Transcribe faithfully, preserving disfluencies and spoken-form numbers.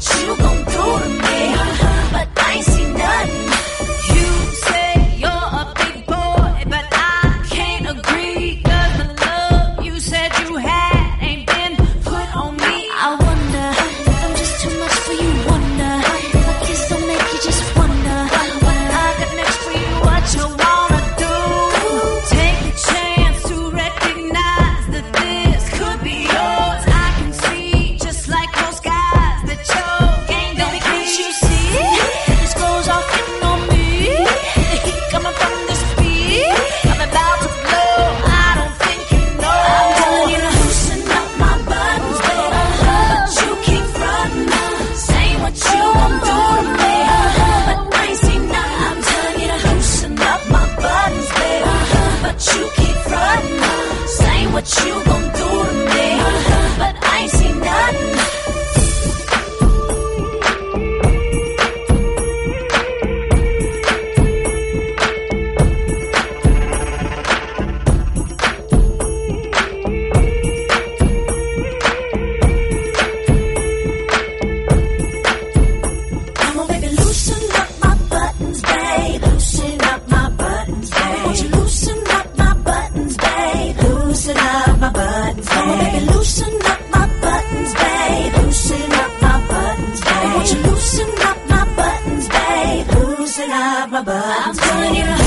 you gon' do to me? But I ain't seen nothing. You say you're a big boy, but I can't agree. 'Cause the love you said you had ain't been put on me. I wonder if I'm just too much for you. Wonder if my kiss don't make you just wonder what I got next for you. What you wanna do? Take a chance to recognize that this could be yours. I can see, just like those guys, that your game don't. Can't you see? This goes off hitting on me. The heat coming from the speed. I'm about to blow. I don't think you know. I'm telling you to loosen up my buttons, baby. But you keep frontin', saying what you gon' do to me. But I ain't seen nothing. I'm telling you to loosen up my buttons, baby. But you keep frontin', saying what you gon' do to me. But I ain't seen nothing. Come on, baby, loosen up my buttons, babe. Loosen up my buttons, babe. Won't you loosen up my buttons, babe? Loosen up my buttons, babe. Come on, baby, loosen up my buttons, babe. Loosen up my buttons, babe. Won't you loosen up my buttons, babe? Loosen up my buttons, I'm telling you to